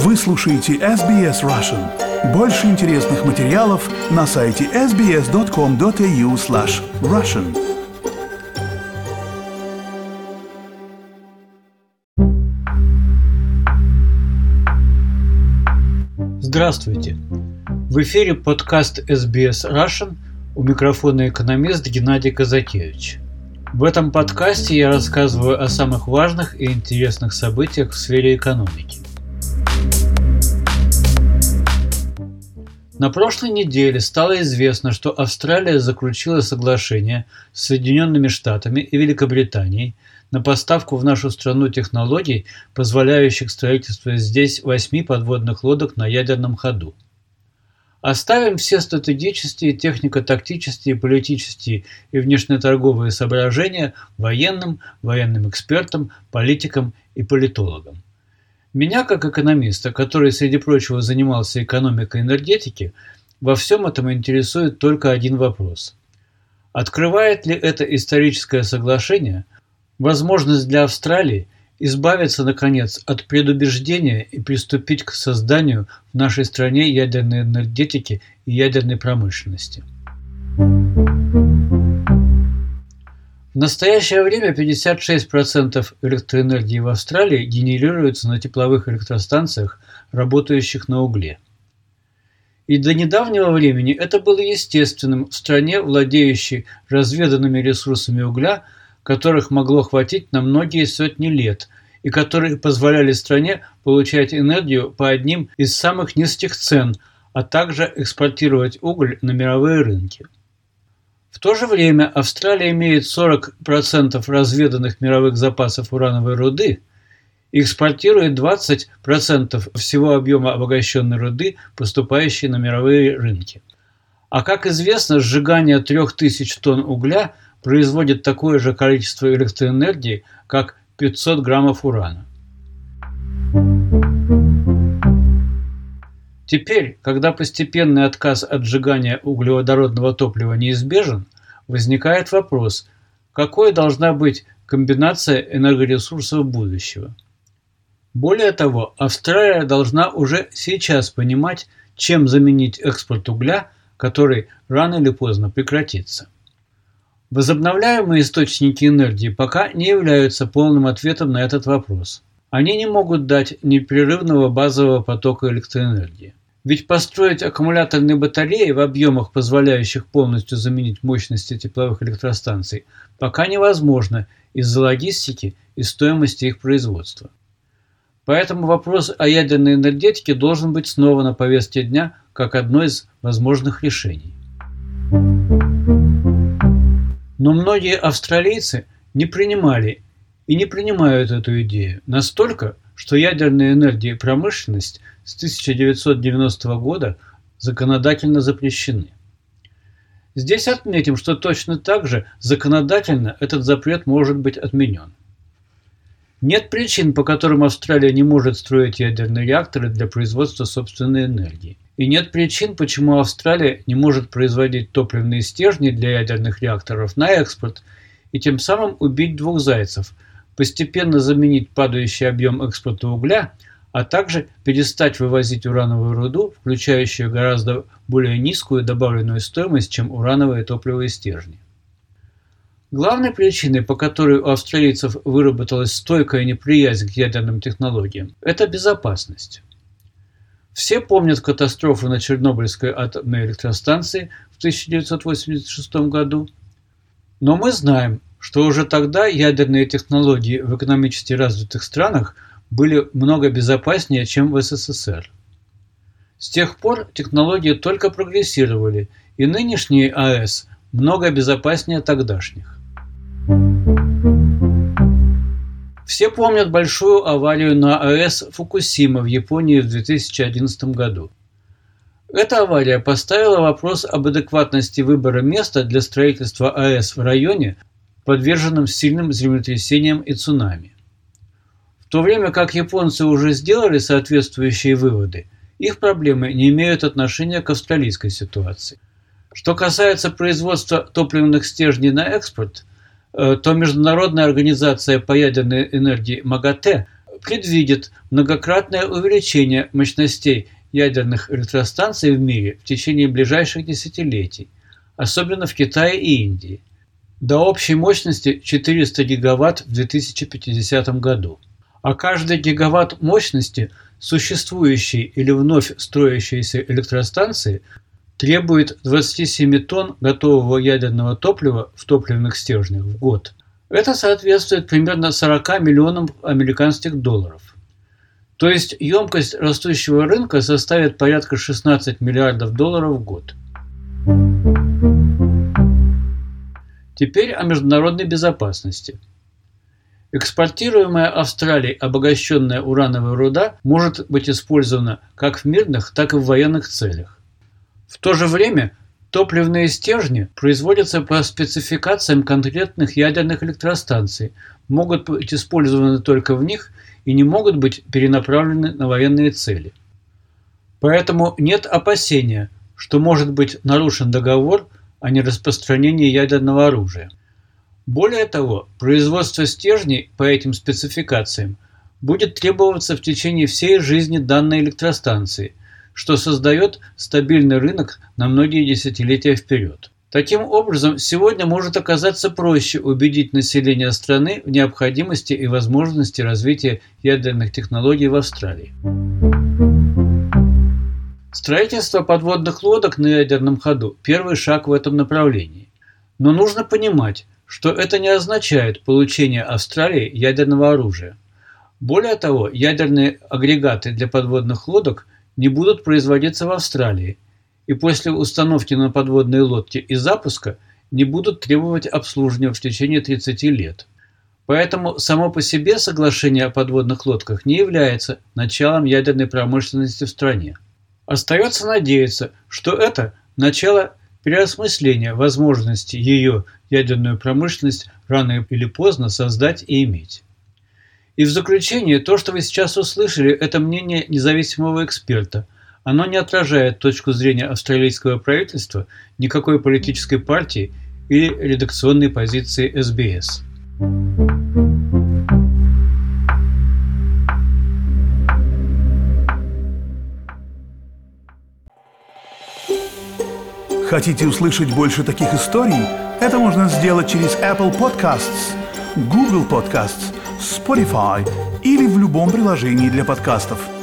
Вы слушаете SBS Russian. Больше интересных материалов на сайте sbs.com.au/russian. Здравствуйте! В эфире подкаст SBS Russian, у микрофона экономист Геннадий Казакевич. В этом подкасте я рассказываю о самых важных и интересных событиях в сфере экономики. На прошлой неделе стало известно, что Австралия заключила соглашение с Соединенными Штатами и Великобританией на поставку в нашу страну технологий, позволяющих строительство здесь 8 подводных лодок на ядерном ходу. Оставим все стратегические, технико-тактические, политические и внешнеторговые соображения военным экспертам, политикам и политологам. Меня, как экономиста, который, среди прочего, занимался экономикой энергетики, во всем этом интересует только один вопрос. Открывает ли это историческое соглашение возможность для Австралии избавиться, наконец, от предубеждения и приступить к созданию в нашей стране ядерной энергетики и ядерной промышленности? В настоящее время 56% электроэнергии в Австралии генерируется на тепловых электростанциях, работающих на угле. И до недавнего времени это было естественным в стране, владеющей разведанными ресурсами угля, которых могло хватить на многие сотни лет, и которые позволяли стране получать энергию по одним из самых низких цен, а также экспортировать уголь на мировые рынки. В то же время Австралия имеет 40% разведанных мировых запасов урановой руды и экспортирует 20% всего объема обогащенной руды, поступающей на мировые рынки. А как известно, сжигание 3000 тонн угля производит такое же количество электроэнергии, как 500 граммов урана. Теперь, когда постепенный отказ от сжигания углеводородного топлива неизбежен, возникает вопрос, какой должна быть комбинация энергоресурсов будущего. Более того, Австралия должна уже сейчас понимать, чем заменить экспорт угля, который рано или поздно прекратится. Возобновляемые источники энергии пока не являются полным ответом на этот вопрос. Они не могут дать непрерывного базового потока электроэнергии. Ведь построить аккумуляторные батареи в объемах, позволяющих полностью заменить мощности тепловых электростанций, пока невозможно из-за логистики и стоимости их производства. Поэтому вопрос о ядерной энергетике должен быть снова на повестке дня как одно из возможных решений. Но многие австралийцы не принимали и не принимают эту идею настолько, что ядерная энергия и промышленность с 1990 года законодательно запрещены. Здесь отметим, что точно так же законодательно этот запрет может быть отменен. Нет причин, по которым Австралия не может строить ядерные реакторы для производства собственной энергии. И нет причин, почему Австралия не может производить топливные стержни для ядерных реакторов на экспорт и тем самым убить двух зайцев – постепенно заменить падающий объем экспорта угля, а также перестать вывозить урановую руду, включающую гораздо более низкую добавленную стоимость, чем урановые топливные стержни. Главной причиной, по которой у австралийцев выработалась стойкая неприязнь к ядерным технологиям, это безопасность. Все помнят катастрофу на Чернобыльской атомной электростанции в 1986 году, но мы знаем, что уже тогда ядерные технологии в экономически развитых странах были много безопаснее, чем в СССР. С тех пор технологии только прогрессировали, и нынешние АЭС много безопаснее тогдашних. Все помнят большую аварию на АЭС Фукусима в Японии в 2011 году. Эта авария поставила вопрос об адекватности выбора места для строительства АЭС в районе, подверженном сильным землетрясениям и цунами. В то время как японцы уже сделали соответствующие выводы, их проблемы не имеют отношения к австралийской ситуации. Что касается производства топливных стержней на экспорт, то Международная организация по ядерной энергии МАГАТЭ предвидит многократное увеличение мощностей ядерных электростанций в мире в течение ближайших десятилетий, особенно в Китае и Индии, до общей мощности 400 гигаватт в 2050 году. А каждый гигаватт мощности существующей или вновь строящейся электростанции требует 27 тонн готового ядерного топлива в топливных стержнях в год. Это соответствует примерно 40 миллионам американских долларов. То есть емкость растущего рынка составит порядка 16 миллиардов долларов в год. Теперь о международной безопасности. Экспортируемая Австралией обогащенная урановая руда может быть использована как в мирных, так и в военных целях. В то же время топливные стержни производятся по спецификациям конкретных ядерных электростанций, могут быть использованы только в них и не могут быть перенаправлены на военные цели. Поэтому нет опасения, что может быть нарушен договор о нераспространении ядерного оружия. Более того, производство стержней по этим спецификациям будет требоваться в течение всей жизни данной электростанции, что создает стабильный рынок на многие десятилетия вперед. Таким образом, сегодня может оказаться проще убедить население страны в необходимости и возможности развития ядерных технологий в Австралии. Строительство подводных лодок на ядерном ходу – первый шаг в этом направлении. Но нужно понимать, что это не означает получение Австралии ядерного оружия. Более того, ядерные агрегаты для подводных лодок не будут производиться в Австралии, и после установки на подводные лодки и запуска не будут требовать обслуживания в течение 30 лет. Поэтому само по себе соглашение о подводных лодках не является началом ядерной промышленности в стране. Остается надеяться, что это начало переосмысления возможности ее ядерную промышленность рано или поздно создать и иметь. И в заключение, то, что вы сейчас услышали, это мнение независимого эксперта. Оно не отражает точку зрения австралийского правительства, никакой политической партии или редакционной позиции СБС. Хотите услышать больше таких историй? Это можно сделать через Apple Podcasts, Google Podcasts, Spotify или в любом приложении для подкастов.